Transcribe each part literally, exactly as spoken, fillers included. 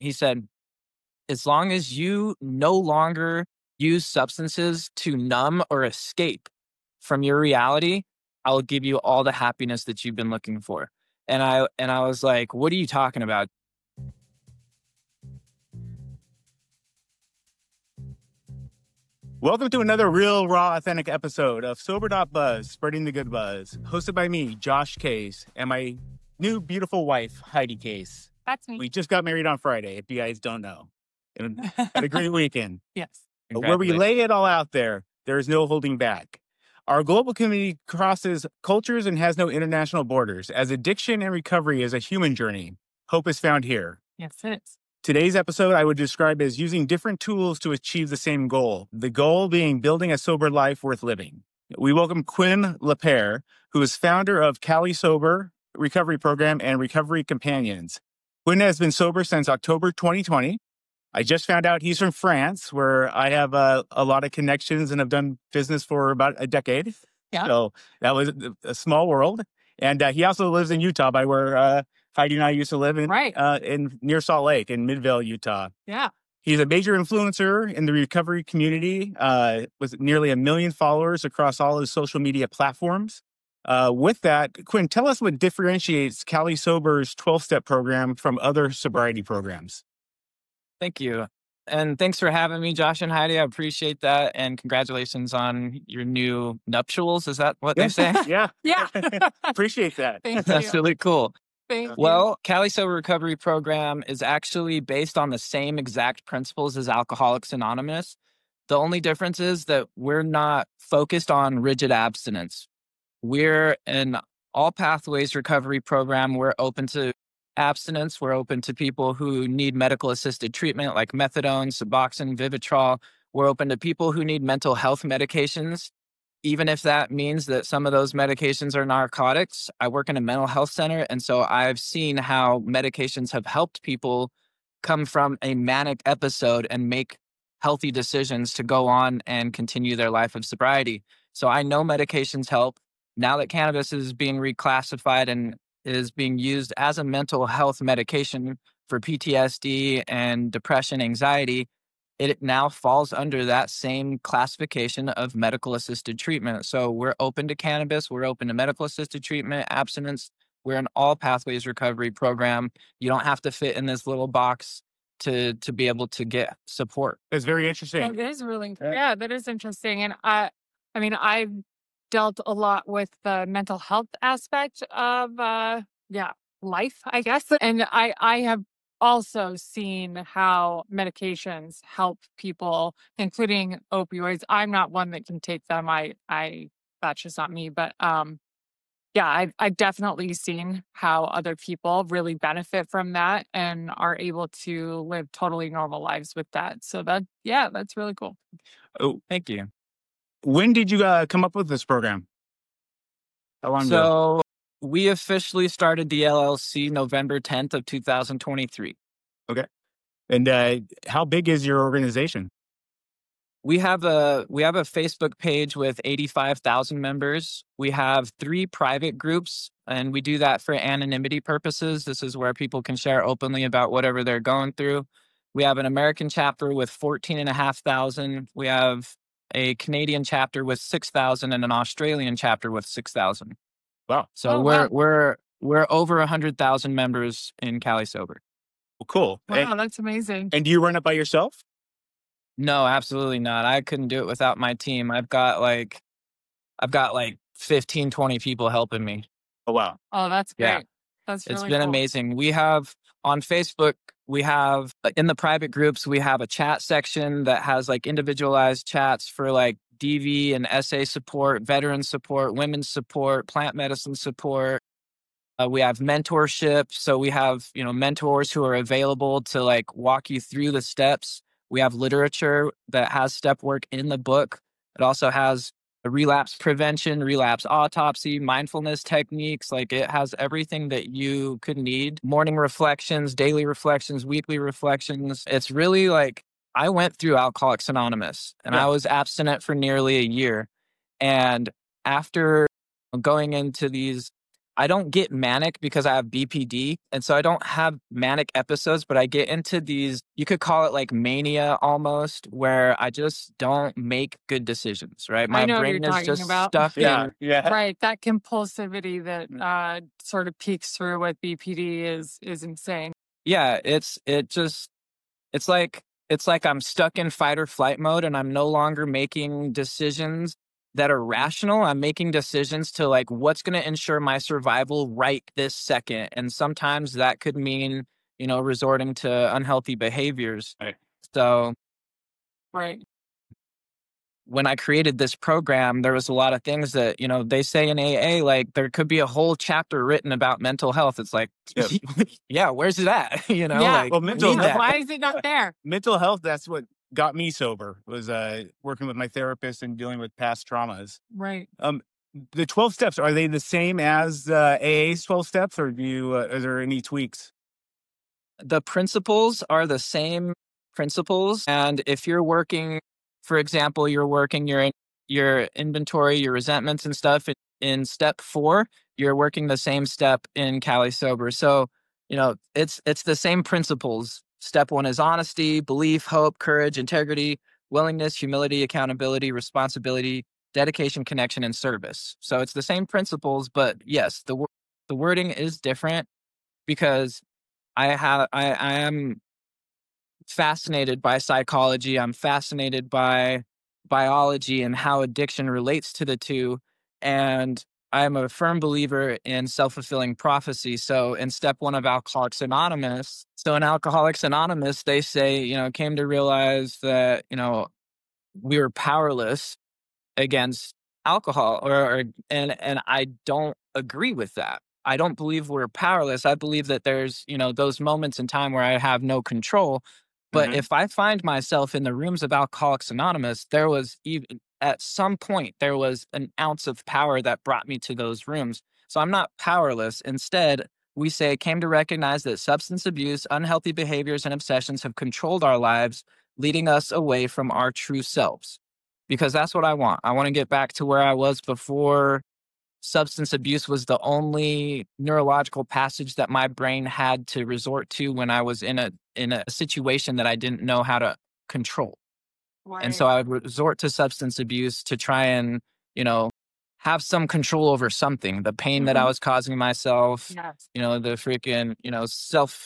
He said, as long as you no longer use substances to numb or escape from your reality, I will give you all the happiness that you've been looking for. And I and I was like, what are you talking about? Welcome to another real, raw, authentic episode of Sober Dot Buzz, spreading the good buzz, hosted by me, Josh Case, and my new beautiful wife, Heidi Case. That's me. We just got married on Friday, if you guys don't know. And had a great weekend. Yes. But where we lay it all out there, there is no holding back. Our global community crosses cultures and has no international borders. As addiction and recovery is a human journey, hope is found here. Yes, it is. Today's episode I would describe as using different tools to achieve the same goal, the goal being building a sober life worth living. We welcome Quinn LaPere, who is founder of Cali Sober Recovery Program and Recovery Companions. Quinn has been sober since October twenty twenty. I just found out he's from France, where I have uh, a lot of connections and have done business for about a decade. Yeah. So that was a small world. And uh, he also lives in Utah, by where uh, Heidi and I used to live in, Right. uh, in near Salt Lake in Midvale, Utah. Yeah. He's a major influencer in the recovery community uh, with nearly a million followers across all his social media platforms. Uh, with that, Quinn, tell us what differentiates Cali Sober's twelve-step program from other sobriety programs. Thank you. And thanks for having me, Josh and Heidi. I appreciate that. And congratulations on your new nuptials. Is that what they say? Yeah. Yeah. Appreciate that. Thank That's you. really cool. Thank you. Well, Cali Sober Recovery Program is actually based on the same exact principles as Alcoholics Anonymous. The only difference is that we're not focused on rigid abstinence. We're an all pathways recovery program. We're open to abstinence. We're open to people who need medical assisted treatment like methadone, Suboxone, Vivitrol. We're open to people who need mental health medications, even if that means that some of those medications are narcotics. I work in a mental health center, and so I've seen how medications have helped people come from a manic episode and make healthy decisions to go on and continue their life of sobriety. So I know medications help. Now that cannabis is being reclassified and is being used as a mental health medication for P T S D and depression, anxiety, it now falls under that same classification of medical assisted treatment. So we're open to cannabis. We're open to medical assisted treatment, abstinence. We're an all pathways recovery program. You don't have to fit in this little box to to be able to get support. It's very interesting. That is really, Yeah. yeah, that is interesting. And I, I mean, I've dealt a lot with the mental health aspect of, uh, yeah, life, I guess. And I, I have also seen how medications help people, including opioids. I'm not one that can take them. I, I, that's just not me. But um, yeah, I've, I've definitely seen how other people really benefit from that and are able to live totally normal lives with that. So that, yeah, that's really cool. Oh, Thank you. when did you uh, come up with this program? How long ago? So we officially started the L L C November tenth of two thousand twenty-three. And uh, how big is your organization? We have a we have a Facebook page with eighty-five thousand members. We have three private groups, and we do that for anonymity purposes. This is where people can share openly about whatever they're going through. We have an American chapter with fourteen and a half thousand. We have a Canadian chapter with six thousand and an Australian chapter with six thousand. Wow. So Oh, we're wow. we're we're over one hundred thousand members in Cali Sober. Well, cool. Wow, And, that's amazing. and do you run it by yourself? No, absolutely not. I couldn't do it without my team. I've got like I've got like fifteen, twenty people helping me. Oh, wow. Oh, that's Yeah. great. That's It's really been cool. amazing. We have on Facebook, we have uh, in the private groups, we have a chat section that has like individualized chats for like D V and S A support, veteran support, women's support, plant medicine support. Uh, we have mentorship. So we have, you know, mentors who are available to like walk you through the steps. We have literature that has step work in the book. It also has a relapse prevention, relapse autopsy, mindfulness techniques. Like it has everything that you could need. Morning reflections, daily reflections, weekly reflections. It's really like I went through Alcoholics Anonymous and Yeah. I was abstinent for nearly a year. And after going into these, I don't get manic because I have B P D. And so I don't have manic episodes, but I get into these, you could call it like mania almost, where I just don't make good decisions, right? I My know what you're brain is talking just about. stuck Yeah, in, yeah. Right. That compulsivity that Mm. uh, sort of peeks through with B P D is is insane. yeah, it's, it just, it's like, it's like I'm stuck in fight or flight mode and I'm no longer making decisions that are rational. I'm making decisions to like what's going to ensure my survival right this second. And sometimes that could mean, you know, resorting to unhealthy behaviors. Right. So Right. when I created this program, there was a lot of things that, you know, they say in A A, like there could be a whole chapter written about mental health. It's like, Yep. yeah, where's it at? you know, Yeah. like Well, we mental need health- that. Why is it not there? Mental health, that's what got me sober, was uh, working with my therapist and dealing with past traumas. Right. Um, the twelve steps, are they the same as uh, A A's twelve steps, or do you, uh, are there any tweaks? The principles are the same principles. And if you're working, for example, you're working your in- your inventory, your resentments and stuff in, in step four, you're working the same step in Cali Sober. So, you know, it's it's the same principles. Step one is honesty, belief, hope, courage, integrity, willingness, humility, accountability, responsibility, dedication, connection, and service. So it's the same principles, but yes, the wo- the wording is different because I have I, I am fascinated by psychology. I'm fascinated by biology and how addiction relates to the two. And I'm a firm believer in self-fulfilling prophecy. So in step one of Alcoholics Anonymous, so in Alcoholics Anonymous, they say, you know, came to realize that, you know, we were powerless against alcohol or, or and and I don't agree with that. I don't believe we're powerless. I believe that there's, you know, those moments in time where I have no control. But Mhm. if I find myself in the rooms of Alcoholics Anonymous, there was even at some point there was an ounce of power that brought me to those rooms. So I'm not powerless. Instead, we say came to recognize that substance abuse, unhealthy behaviors, and obsessions have controlled our lives, leading us away from our true selves because that's what I want. I want to get back to where I was before substance abuse was the only neurological passage that my brain had to resort to when I was in a in a situation that I didn't know how to control. And so Right. I would resort to substance abuse to try and, you know, have some control over something, the pain that I Mhm. was causing myself, Yes. you know, the freaking, you know, self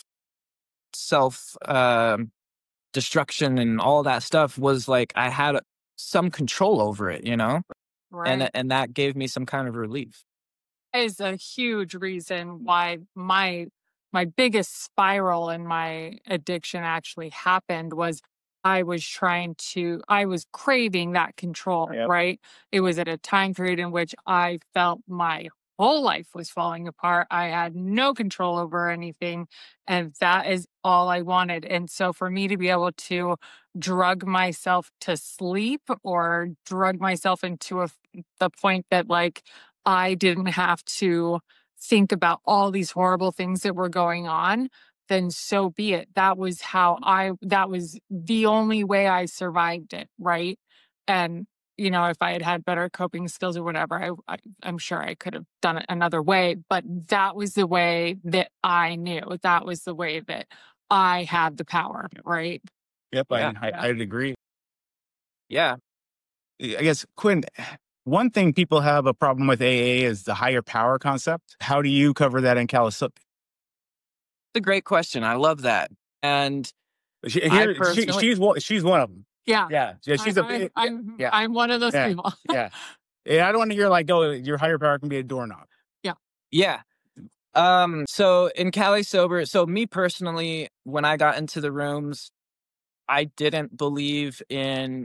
self um destruction and all that stuff was like I had some control over it, you know? Right. And and that gave me some kind of relief. Is a huge reason why my my biggest spiral in my addiction actually happened was I was trying to I was craving that control, Yep. right? It was at a time period in which I felt my whole life was falling apart. I had no control over anything, and that is all I wanted. And so for me to be able to drug myself to sleep or drug myself into a the point that like I didn't have to think about all these horrible things that were going on, then so be it. That was how I, that was the only way I survived it. Right. And, you know, if I had had better coping skills or whatever, I, I, I'm sure I could have done it another way. But that was the way that I knew. That was the way that I had the power. Right. Yep, Yeah. I, I, I'd agree. Yeah. I guess, Quinn, one thing people have a problem with A A is the higher power concept. How do you cover that in Calisoba? It's a great question. I love that. And She, I here, she, personally- she's one. She's one of them. Yeah. Yeah, yeah. She's a. I'm, I'm, I'm, yeah. I'm one of those Yeah. people. yeah, yeah. I don't want to hear like, oh, your higher power can be a doorknob. Yeah. Um, so in Cali Sober, so me personally, when I got into the rooms, I didn't believe in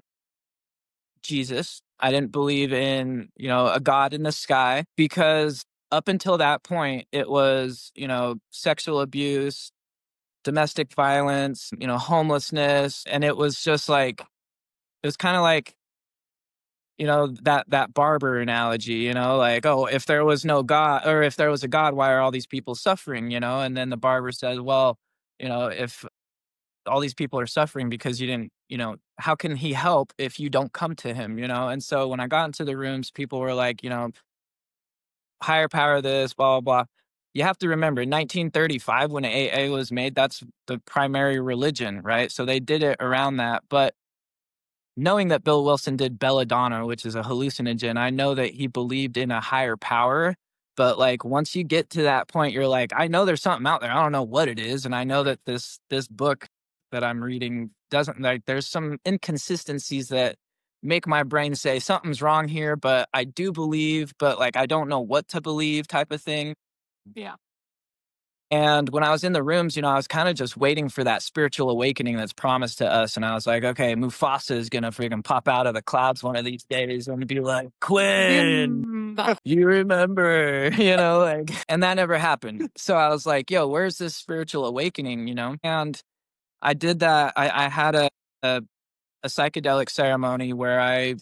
Jesus. I didn't believe in, you know, a God in the sky because up until that point, it was, you know, sexual abuse, domestic violence, you know, homelessness. And it was just like, it was kind of like, you know, that that barber analogy, you know, like, oh, if there was no God or if there was a God, why are all these people suffering, you know? And then the barber says, well, you know, if all these people are suffering because you didn't, you know, how can he help if you don't come to him, you know? And so when I got into the rooms, people were like, you know, higher power this, blah, blah, blah. You have to remember, in nineteen thirty-five, when A A was made, that's the primary religion, right? So they did it around that. But knowing that Bill Wilson did belladonna, which is a hallucinogen, I know that he believed in a higher power. But like once you get to that point, you're like, I know there's something out there. I don't know what it is, and I know that this this book that I'm reading doesn't, like, there's some inconsistencies that make my brain say something's wrong here. But I do believe, but like I don't know what to believe, type of thing. Yeah. And when I was in the rooms, you know, I was kind of just waiting for that spiritual awakening that's promised to us. And I was like, okay, Mufasa is going to freaking pop out of the clouds one of these days and be like, Quinn, Mm, you remember, you know, like, and that never happened. So I was like, yo, where's this spiritual awakening, you know? And I did that. I, I had a, a, a psychedelic ceremony where I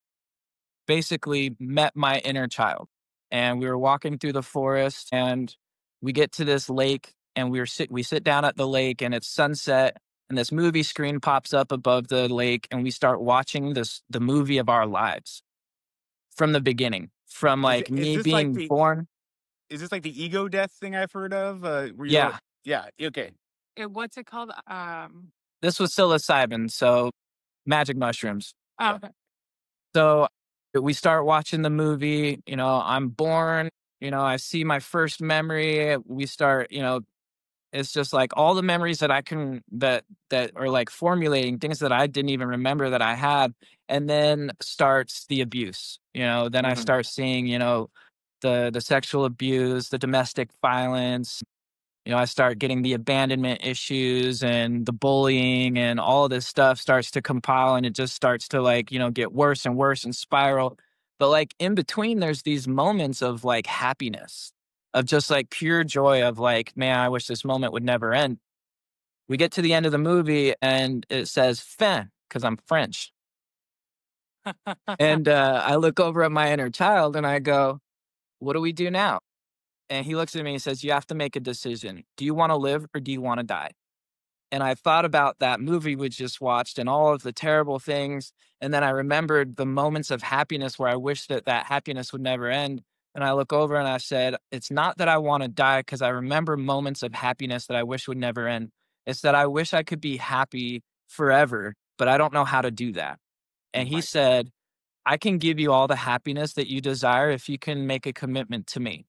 basically met my inner child. And we were walking through the forest, and we get to this lake, and we were sit we sit down at the lake, and it's sunset, and this movie screen pops up above the lake, and we start watching this the movie of our lives from the beginning, from Is, like it- is me this being like the born. is this like the ego death thing I've heard of? Uh, where you Yeah, yeah, okay. eh, what's it called? Um, this was psilocybin, so magic mushrooms. oh, okay. So we start watching the movie, you know, I'm born, you know, I see my first memory. We start, you know, it's just like all the memories that I can that that are like formulating things that I didn't even remember that I had. And then starts the abuse. You know, then I Mhm. start seeing, you know, the the sexual abuse, the domestic violence. You know, I start getting the abandonment issues and the bullying, and all of this stuff starts to compile, and it just starts to like, you know, get worse and worse and spiral. But like in between, there's these moments of like happiness, of just like pure joy of like, man, I wish this moment would never end. We get to the end of the movie and it says fin, because I'm French. And uh, I look over at my inner child and I go, what do we do now? And he looks at me and says, you have to make a decision. Do you want to live or do you want to die? And I thought about that movie we just watched and all of the terrible things. And then I remembered the moments of happiness where I wish that that happiness would never end. And I look over and I said, it's not that I want to die because I remember moments of happiness that I wish would never end. It's that I wish I could be happy forever, but I don't know how to do that. And he Right. said, I can give you all the happiness that you desire if you can make a commitment to me.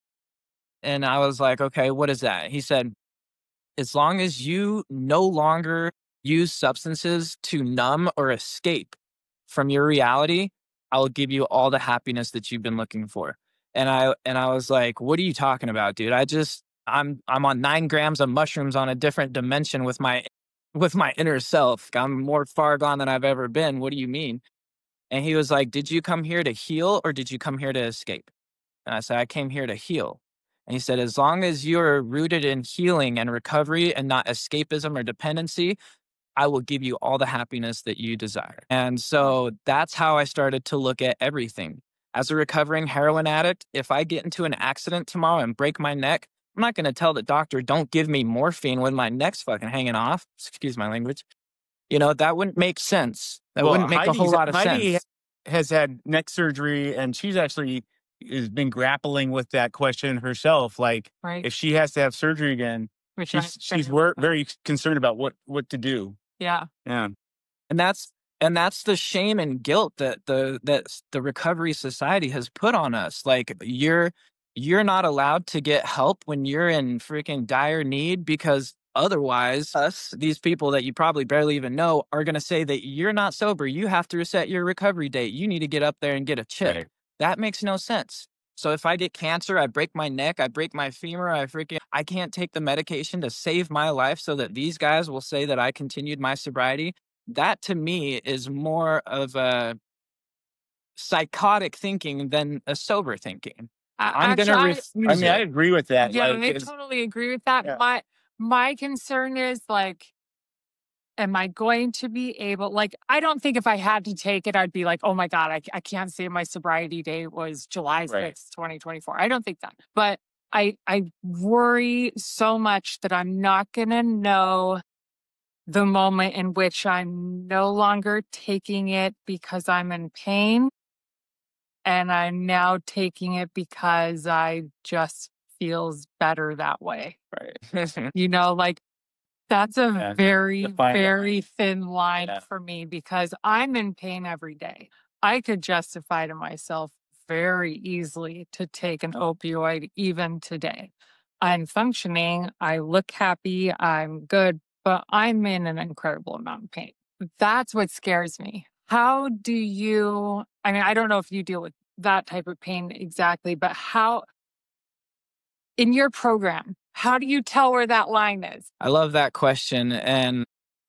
And I was like, okay, what is that? He said, as long as you no longer use substances to numb or escape from your reality, I will give you all the happiness that you've been looking for. And I and I was like, what are you talking about, dude? I just I'm I'm on nine grams of mushrooms on a different dimension with my with my inner self. I'm more far gone than I've ever been. What do you mean? And he was like, did you come here to heal or did you come here to escape? And I said, I came here to heal. And he said, as long as you're rooted in healing and recovery and not escapism or dependency, I will give you all the happiness that you desire. And so that's how I started to look at everything. As a recovering heroin addict, if I get into an accident tomorrow and break my neck, I'm not going to tell the doctor, don't give me morphine when my neck's fucking hanging off. Excuse my language. You know, that wouldn't make sense. That Well, wouldn't make a whole Heidi's lot of Heidi sense. has had neck surgery, and she's actually has been grappling with that question herself. Like, Right. if she has to have surgery again, Which I she's she's wor- very concerned about what what to do. yeah. Yeah. And that's and that's the shame and guilt that the that s- the recovery society has put on us. Like you're you're not allowed to get help when you're in freaking dire need, because otherwise us, these people that you probably barely even know, are going to say that you're not sober. You have to reset your recovery date. You need to get up there and get a chip. Right. That makes no sense. So if I get cancer, I break my neck, I break my femur, I freaking I can't take the medication to save my life so that these guys will say that I continued my sobriety. That to me is more of a psychotic thinking than a sober thinking. I, I'm actually, gonna I, refuse I mean, I it. agree with that. yeah, Like, I it's- totally agree with that. Yeah. My my concern is like, am I going to be able, like, I don't think if I had to take it, I'd be like, oh my God, I, I can't say my sobriety date was July Right. sixth, twenty twenty-four. I don't think that. But I I worry so much that I'm not gonna know the moment in which I'm no longer taking it because I'm in pain and I'm now taking it because I just feels better that way. Right. You know, like that's a Yeah. very, The fine line. very thin line Yeah. for me because I'm in pain every day. I could justify to myself very easily to take an opioid even today. I'm functioning, I look happy, I'm good, but I'm in an incredible amount of pain. That's what scares me. How do you, I mean, I don't know if you deal with that type of pain exactly, but how, in your program, how do you tell where that line is? I love that question. And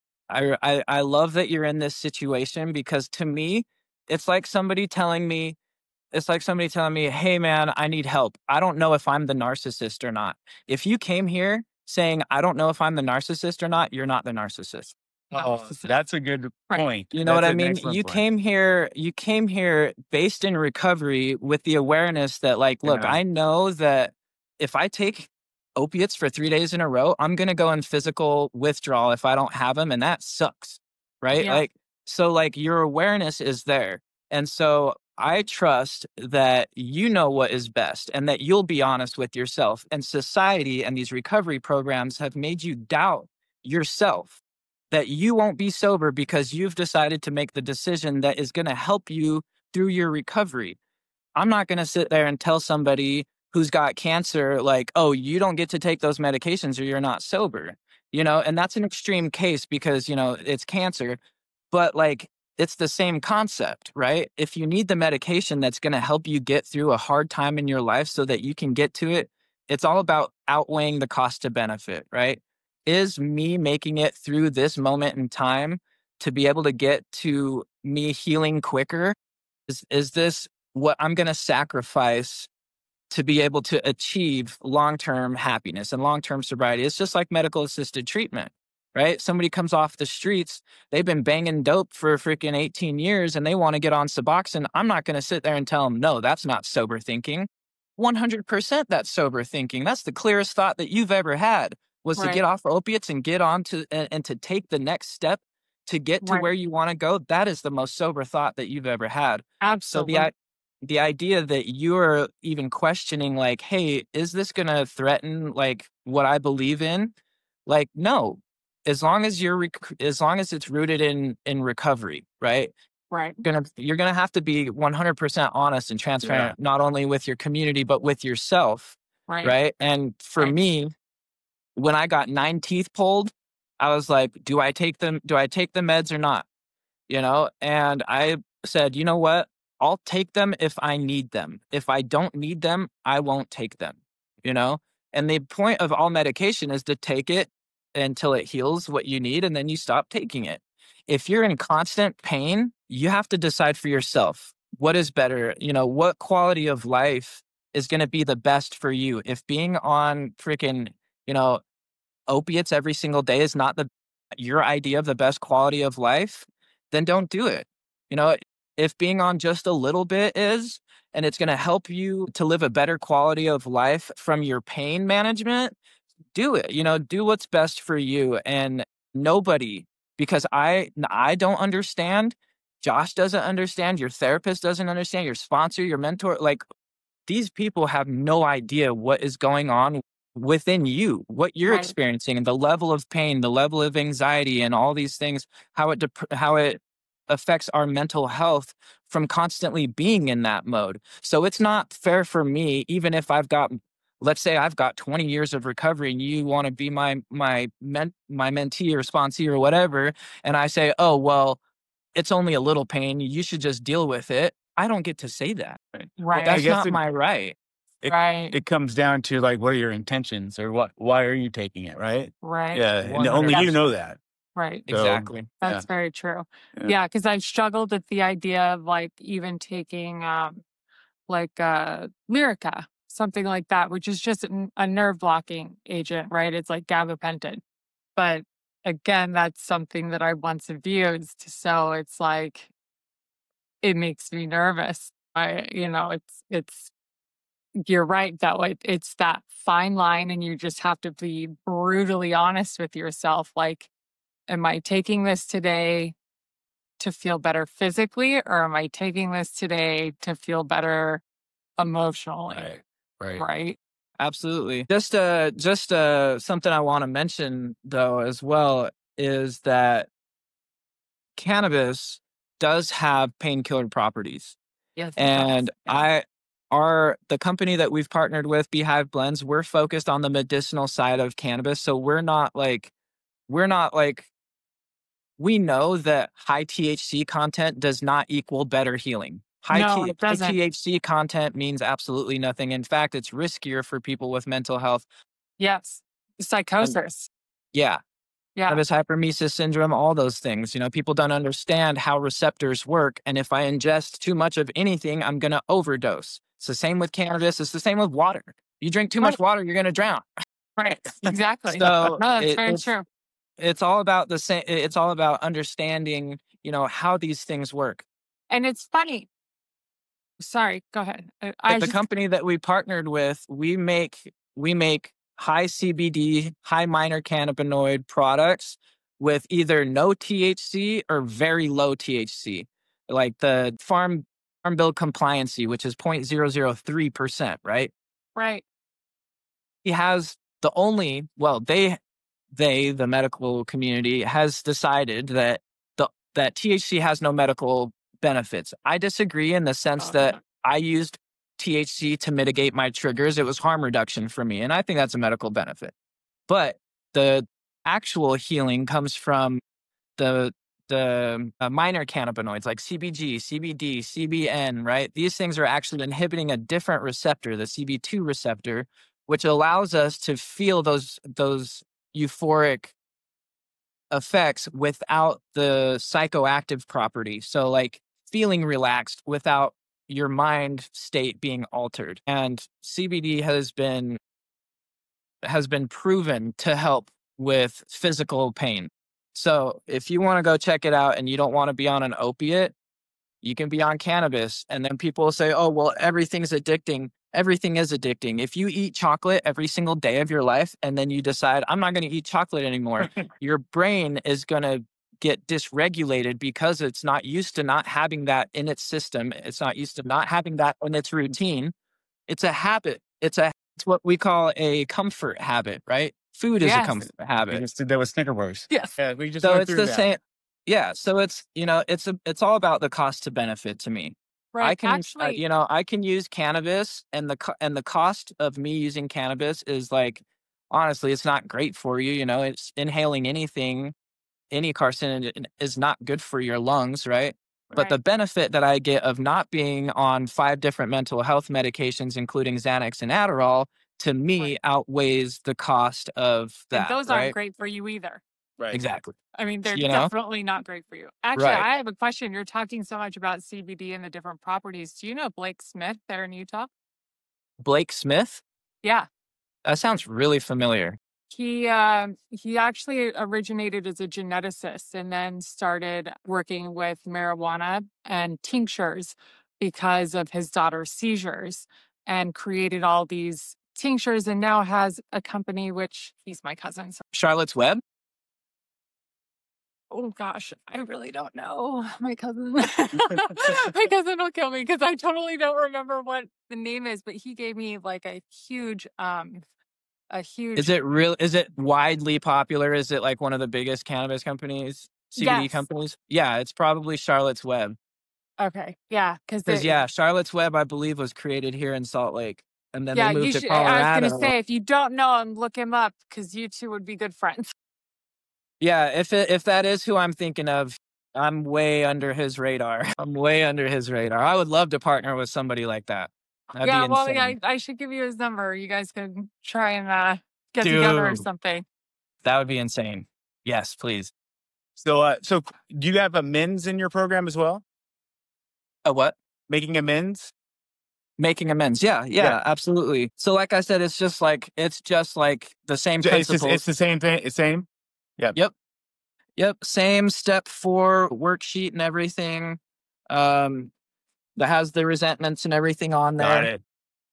I, I, I love that you're in this situation because to me, it's like somebody telling me, it's like somebody telling me, hey man, I need help. I don't know if I'm the narcissist or not. If you came here saying, I don't know if I'm the narcissist or not, you're not the narcissist. Oh, that's a good Right. point. You know what That's I an mean? excellent You point. came here, you came here based in recovery with the awareness that like, look, Yeah. I know that if I take opiates for three days in a row, I'm going to go in physical withdrawal if I don't have them. And that sucks. Right. Yeah. Like, so like your awareness is there. And so I trust that you know what is best and that you'll be honest with yourself. And society and these recovery programs have made you doubt yourself, that you won't be sober because you've decided to make the decision that is going to help you through your recovery. I'm not going to sit there and tell somebody who's got cancer, like, oh, you don't get to take those medications or you're not sober, you know, and that's an extreme case because, you know, it's cancer, but like, it's the same concept, right? If you need the medication that's going to help you get through a hard time in your life so that you can get to it, it's all about outweighing the cost to benefit, right? Is me making it through this moment in time to be able to get to me healing quicker? Is, is this what I'm going to sacrifice to be able to achieve long-term happiness and long-term sobriety? It's just like medical assisted treatment, right? Somebody comes off the streets, they've been banging dope for freaking eighteen years and they want to get on Suboxone. I'm not going to sit there and tell them, no, that's not sober thinking. one hundred percent that's sober thinking. That's the clearest thought that you've ever had, was to Right. get off opiates and get on to, and, and to take the next step to get to Right. where you want to go. That is the most sober thought that you've ever had. So Absolutely. the i- the idea that you're even questioning, like, hey, is this going to threaten like what I believe in? Like, no. As long as you're rec- as long as it's rooted in in recovery, right? Right. Gonna you're gonna have to be one hundred percent honest and transparent, Yeah. not only with your community but with yourself, Right. right? And for Right. me, when I got nine teeth pulled, I was like, do I take them? Do I take the meds or not? You know, and I said, you know what? I'll take them if I need them. If I don't need them, I won't take them, you know? And the point of all medication is to take it until it heals what you need and then you stop taking it. If you're in constant pain, you have to decide for yourself what is better, you know, what quality of life is going to be the best for you. If being on freaking, you know, opiates every single day is not the your idea of the best quality of life, then don't do it. You know, if being on just a little bit is, and it's going to help you to live a better quality of life from your pain management, do it. You know, do what's best for you. And nobody, because I I don't understand, Josh doesn't understand, your therapist doesn't understand, your sponsor, your mentor, like these people have no idea what is going on within you, what you're Right. experiencing, and the level of pain, the level of anxiety, and all these things, how it dep- how it affects our mental health from constantly being in that mode. So it's not fair for me, even if I've got, let's say I've got twenty years of recovery, and you want to be my my men, my mentee or sponsee or whatever, and I say, oh well, it's only a little pain, you should just deal with it. I don't get to say that. Right. Right. I That's guess not it, my right. it, Right. it comes down to like, what are your intentions or what, why are you taking it? Right. Right. Yeah. And only you know that. Right. So, Exactly. That's yeah. very true. Yeah. Yeah, because I've struggled with the idea of like even taking um like uh Lyrica, something like that, which is just an- a nerve blocking agent, right? It's like gabapentin. But again, that's something that I once abused. So it's like it makes me nervous. I, you know, it's it's you're right that like it's that fine line, and you just have to be brutally honest with yourself. Like, am I taking this today to feel better physically, or am I taking this today to feel better emotionally? Right. Right. Right. Absolutely. Just uh just uh something I want to mention though as well is that cannabis does have painkiller properties. Yes, it does. And Yeah. I our the company that we've partnered with, Beehive Blends, we're focused on the medicinal side of cannabis. So we're not like we're not like we know that high T H C content does not equal better healing. High, No, T- it high doesn't. T H C content means absolutely nothing. In fact, it's riskier for people with mental health. Yes. And Psychosis. yeah, Yeah. cannabis hypermesis syndrome, all those things. You know, people don't understand how receptors work. And if I ingest too much of anything, I'm going to overdose. It's the same with cannabis. It's the same with water. You drink too much Right. water, you're going to drown. Right. Exactly. So No, that's it, very it's true. it's all about the same. It's all about understanding, you know, how these things work. And it's funny. Sorry, go ahead. I, I Like was the just company that we partnered with, we make we make high C B D, high minor cannabinoid products with either no T H C or very low T H C, like the farm farm bill compliancy, which is zero point zero zero three percent, right? right. He has the only well, they they the medical community has decided that the that T H C has no medical benefits. I disagree in the sense Oh, that yeah. I used T H C to mitigate my triggers. It was harm reduction for me, and I think that's a medical benefit. But the actual healing comes from the the uh, minor cannabinoids like C B G, C B D, C B N, right? These things are actually inhibiting a different receptor, the C B two receptor, which allows us to feel those those euphoric effects without the psychoactive property. So like feeling relaxed without your mind state being altered. And C B D has been has been proven to help with physical pain. So if you want to go check it out and you don't want to be on an opiate, you can be on cannabis. And then people will say, oh, well, everything's addicting. Everything is addicting. If you eat chocolate every single day of your life and then you decide, I'm not going to eat chocolate anymore, your brain is going to get dysregulated because it's not used to not having that in its system. It's not used to not having that in its routine. It's a habit. It's a it's what we call a comfort habit, right? Food is a Yes. comfort We habit. just did that with Snickerbox. Yes. Yeah, we just So went it's through the that. same. Yeah. So it's, you know, it's a, it's all about the cost to benefit to me. I Right. can, uh, Actually, you know, I can use cannabis, and the co- and the cost of me using cannabis is like, honestly, it's not great for you. You know, it's inhaling anything, any carcinogen is not good for your lungs, right? But the right. benefit that I get of not being on five different mental health medications, including Xanax and Adderall, to me Right. outweighs the cost of And that, those aren't right? great for you either. Right. Exactly. I mean, they're You know, definitely not great for you. Actually, right. I have a question. You're talking so much about C B D and the different properties. Do you know Blake Smith there in Utah? Blake Smith? Yeah. That sounds really familiar. He um he actually originated as a geneticist and then started working with marijuana and tinctures because of his daughter's seizures, and created all these tinctures, and now has a company, which he's my cousin. So, Charlotte's Web? oh gosh, I really don't know. My cousin my cousin will kill me because I totally don't remember what the name is, but he gave me like a huge um a Is huge it real? Is it widely popular? Is it like one of the biggest cannabis companies, C B D yes. companies? Yeah, it's probably Charlotte's Web. Okay. Yeah, because Because it yeah, Charlotte's Web, I believe, was created here in Salt Lake, and then they yeah, you moved to should. I I was gonna Colorado. say, if you don't know him, look him up because you two would be good friends. Yeah, if it, if that is who I'm thinking of, I'm way under his radar. I'm way under his radar. I would love to partner with somebody like that. That'd Yeah, be well, yeah, insane, I, I should give you his number. You guys could try and uh, get together or dude. something. That would be insane. Yes, please. So, uh, so do you have amends in your program as well? A what? Making amends? Making amends. Yeah, yeah, Yeah. absolutely. So like I said, it's just like it's just like the same So It's just, principles. it's the same thing. It's same. Yep. Yep. Same step four worksheet and everything. Um that has the resentments and everything on Got there. it.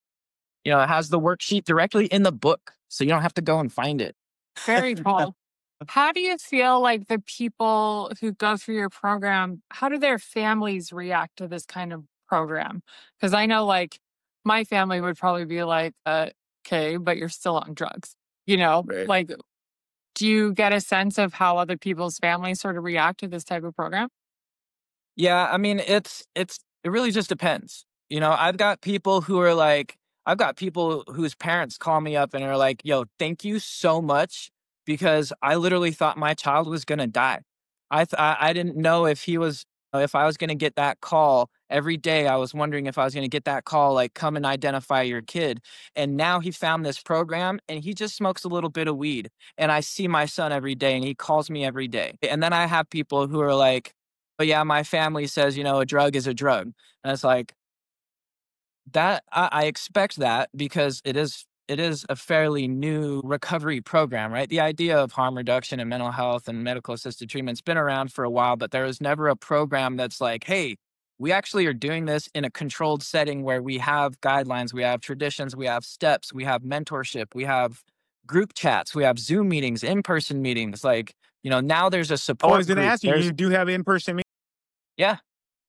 You know, it has the worksheet directly in the book. So you don't have to go and find it. Very cool. How do you feel like the people who go through your program, how do their families react to this kind of program? Because I know like my family would probably be like, uh, okay, but you're still on drugs. You know, Right. like, do you get a sense of how other people's families sort of react to this type of program? Yeah, I mean, it's it's it really just depends. You know, I've got people who are like, I've got people whose parents call me up and are like, "Yo, thank you so much because I literally thought my child was gonna die. I th- I, I didn't know if he was if I was gonna get that call every day. I was wondering if I was gonna get that call, like, come and identify your kid. And now he found this program and he just smokes a little bit of weed. And I see my son every day and he calls me every day. And then I have people who are like, but yeah, my family says, you know, a drug is a drug. And it's like that I, I expect that because it is it is a fairly new recovery program, right? The idea of harm reduction and mental health and medical assisted treatment's been around for a while, but there was never a program that's like, hey, we actually are doing this in a controlled setting where we have guidelines, we have traditions, we have steps, we have mentorship, we have group chats, we have Zoom meetings, in-person meetings. Like, you know, now there's a Oh, I support was going to group. ask you, There's you do have in-person meetings? yeah.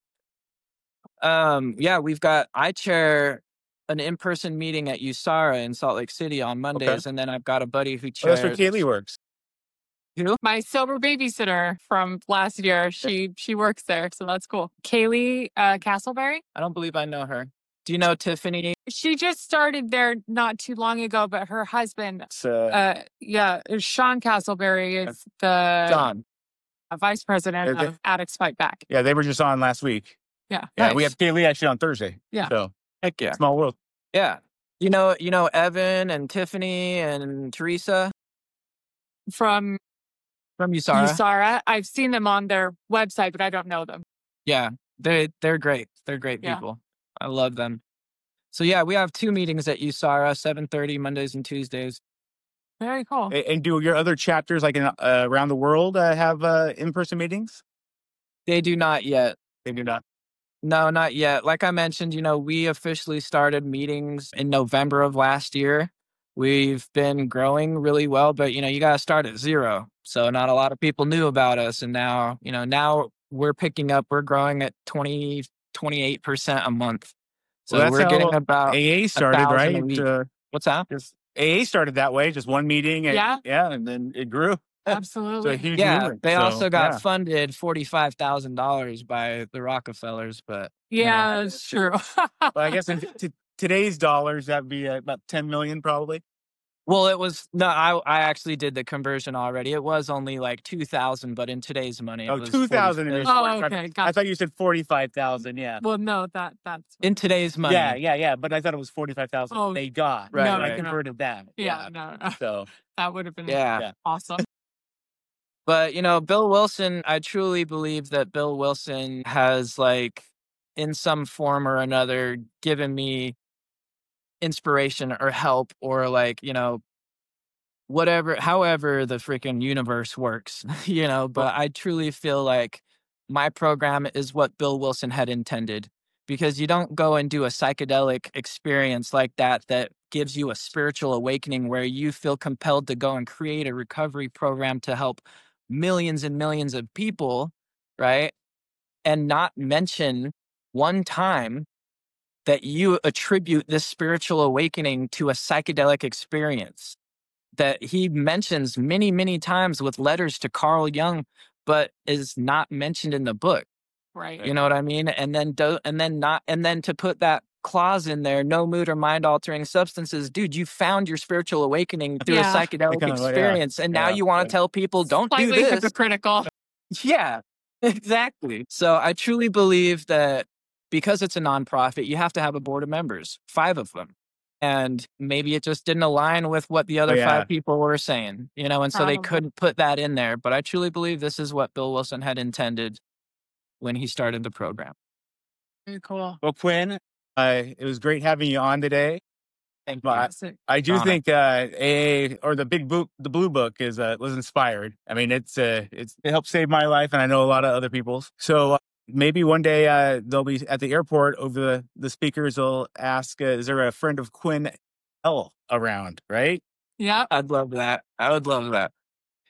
Um, yeah, we've got I chair an in-person meeting at U S A R A in Salt Lake City on Okay. Mondays, and then I've got a buddy who Oh, that's where chairs Kaylee works. who? My sober babysitter from last year, she she works there, so that's cool. Kaylee uh, Castleberry. I don't believe I know her. Do you know Tiffany? She just started there not too long ago, but her husband, It's, uh, uh, yeah, Sean Castleberry is the John. uh, vice president Yeah, they- of Addicts Fight Back. yeah, they were just on last week. Yeah. Yeah, we Nice. have Kaylee actually on Thursday. Yeah. So, Heck yeah. small world. Yeah. You know, you know Evan and Tiffany and Teresa From from U S A R A? U S A R A. I've seen them on their website, but I don't know them. Yeah. They they're great. They're great Yeah. people. I love them. So yeah, we have two meetings at U S A R A, seven thirty Mondays and Tuesdays. Very cool. A- And do your other chapters, like in, uh, around the world, uh, have uh, in-person meetings? They do not yet. They do not. No, not yet. Like I mentioned, you know, we officially started meetings in November of last year. We've been growing really well, but you know, you got to start at zero. So not a lot of people knew about us. And now, you know, now we're picking up, we're growing at twenty, twenty-eight percent a month. So Well, that's we're getting how about A A a started, thousand a right? week. Uh, What's that? just A A started that way, just one meeting. And, Yeah. Yeah, and then it grew. It's a Absolutely. huge Yeah, movement. they So, also got yeah. funded forty-five thousand dollars by the Rockefellers, but you know, Yeah, that's true. Well, I guess in t- today's dollars, that'd be uh, about ten million probably. well, it was no, I I actually did the conversion already. It was only like two thousand, but in today's money, it Oh, was two forty. thousand It and was, Oh, forty-five. okay. I Got thought you said forty-five thousand. Yeah. Well, no, that that's in today's money. Yeah, yeah, yeah. But I thought it was forty-five thousand Oh, they got. Right, no, I no, right. no. converted that. Yeah, no, no. So, That would have been Yeah. Yeah. awesome. But you know, Bill Wilson, I truly believe that Bill Wilson has, like, in some form or another, given me inspiration or help or, like, you know, whatever, however the freaking universe works, you know, but I truly feel like my program is what Bill Wilson had intended, because you don't go and do a psychedelic experience like that that gives you a spiritual awakening where you feel compelled to go and create a recovery program to help millions and millions of people, right? And not mention one time that you attribute this spiritual awakening to a psychedelic experience that he mentions many, many times with letters to Carl Jung, but is not mentioned in the book. Right. You know what I mean? And then do, and then not and then to put that clause in there, no mood or mind altering substances. Dude, you found your spiritual awakening through Yeah. a psychedelic Kind of, yeah, experience, and now yeah, you want yeah. to tell people don't Slightly do this. hypocritical. Yeah, exactly. So I truly believe that because it's a nonprofit, you have to have a board of members, five of them. And maybe it just didn't align with what the other Oh, yeah. five people were saying, you know, and so they Probably. couldn't put that in there. But I truly believe this is what Bill Wilson had intended when he started the program. Very cool. Well, Quinn, uh, it was great having you on today. Thank Well, you. I- Sick. I do Honor. think uh, A A or the big book, the blue book, is uh, was inspired. I mean, it's uh, it's it helped save my life, and I know a lot of other people's. So uh, maybe one day uh, they'll be at the airport. Over the the speakers will ask, uh, "Is there a friend of Quinn L around?" Right? Yeah. I'd love that. I would love that.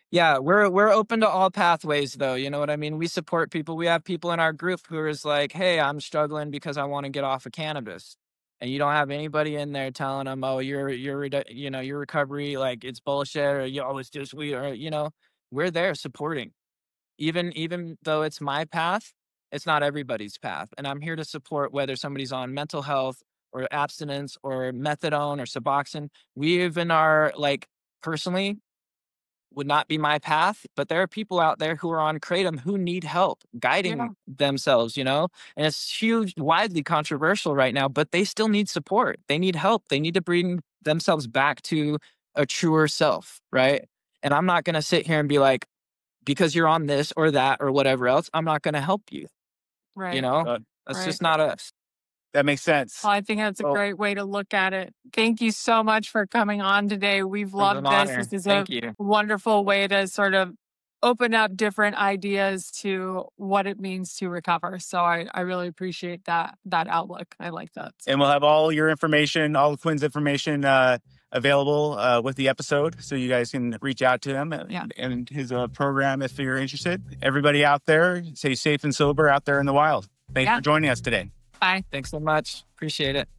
Yeah, we're we're open to all pathways though, you know what I mean? We support people. We have people in our group who is like, "Hey, I'm struggling because I want to get off of cannabis." And you don't have anybody in there telling them, "Oh, your your redu- you know, your recovery like it's bullshit or you always just we or you know, we're there supporting. Even even though it's my path, it's not everybody's path. And I'm here to support whether somebody's on mental health or abstinence or methadone or Suboxone. We even are like personally would not be my path, but there are people out there who are on Kratom who need help Yeah. guiding themselves, you know? And it's huge, widely controversial right now, but they still need support. They need help. They need to bring themselves back to a truer self, right? And I'm not going to sit here and be like, because you're on this or that or whatever else, I'm not going to help you, you Right. know? Uh, That's Right. just not us. that makes sense. Well, I think that's a Well- great way to look at it. Thank you so much for coming on today. We've It was loved an this. honor. This is a Thank you. wonderful way to sort of open up different ideas to what it means to recover. So I, I really appreciate that that outlook. I like that. And we'll have all your information, all of Quinn's information uh, available uh, with the episode, so you guys can reach out to him and, Yeah. and his uh, program if you're interested. Everybody out there, stay safe and sober out there in the wild. Thanks Yeah. for joining us today. Bye. Thanks so much. Appreciate it.